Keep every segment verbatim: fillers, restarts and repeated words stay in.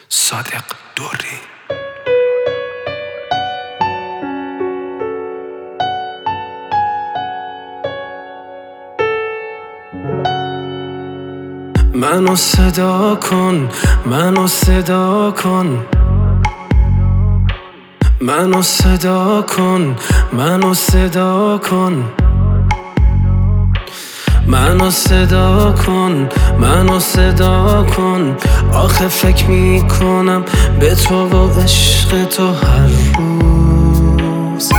صادق دوری. منو صدا کن، منو صدا کن، منو صدا کن، منو صدا کن، منو صدا کن، منو صدا کن. آخه فکر میکنم به تو و عشق تو هر روز.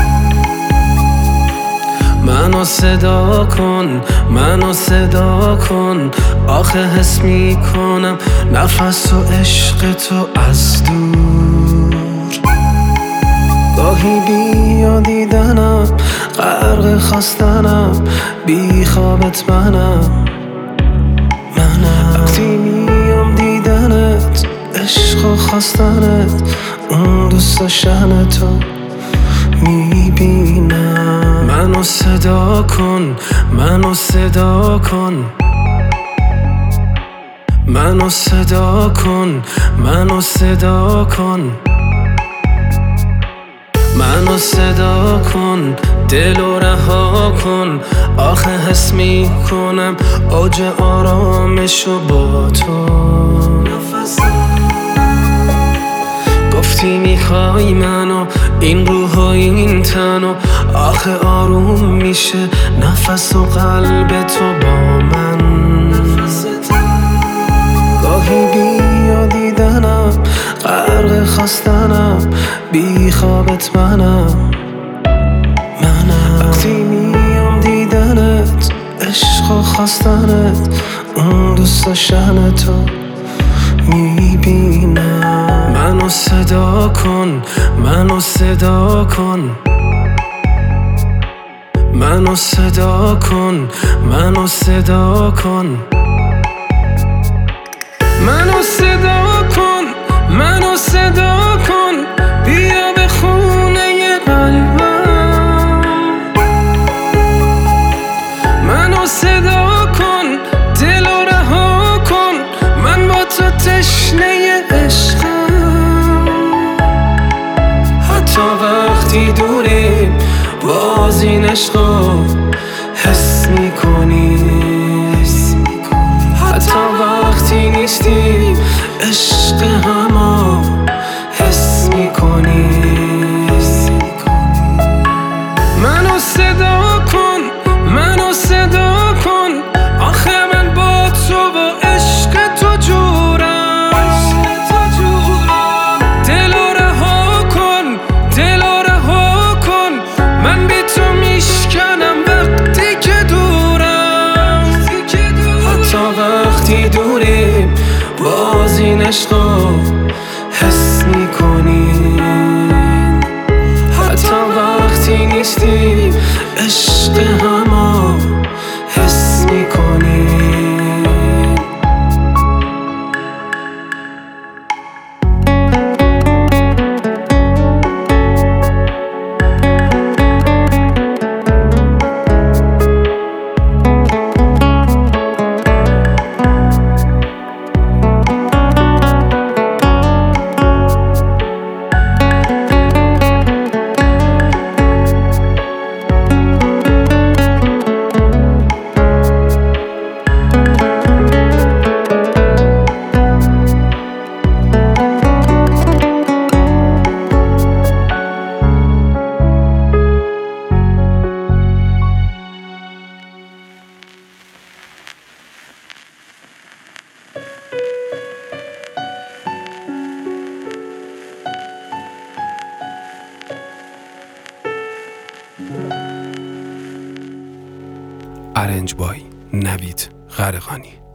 منو صدا کن، منو صدا کن. آخه حس میکنم نفس و عشق تو از دور. گاهی بیا دیدنم، غرق خواستنم، بی خوابت منم منم وقتی میام دیدنت، عشق و خواستنت، اون دوست داشتن تو میبینم. منو صدا کن، منو صدا کن، منو صدا کن، منو صدا کن، منو صدا کن. دلو رها کن، آخه حس میکنم اوج آرامشو با تو. گفتی میخوای منو، این روح و این تنو، آخه آروم میشه نفس و قلب تو با من. گاهی بیا دیدنم، غرق خواستنم، بی خوابت منم منم وقتی میام دیدنت، عشق و خواستنت، اون دوست داشتن تو میبینم. منو صدا کن، منو صدا کن، منو صدا کن، منو صدا کن، منو صدا کن، منو صدا کن. بیا به خونه قلبم، منو صدا کن. دلو رها کن، من با تو تشنه عشقم. حتی وقتی دوریم باز این عشقو حس میکنیم. حتی وقتی نیستیم عشق همو حس میکنیم. منو صدا کن، منو صدا کن. آخه من با تو و عشق تو جورم. دلو رها کن، دلو رها کن. من بی تو میشکنم وقتی که دورم. حتی وقتی دوریم باز این عشقو حس میکنیم. حتی وقتی نیستیم عشق همو حس میکنیم. ارنج بای نوید غرقانی.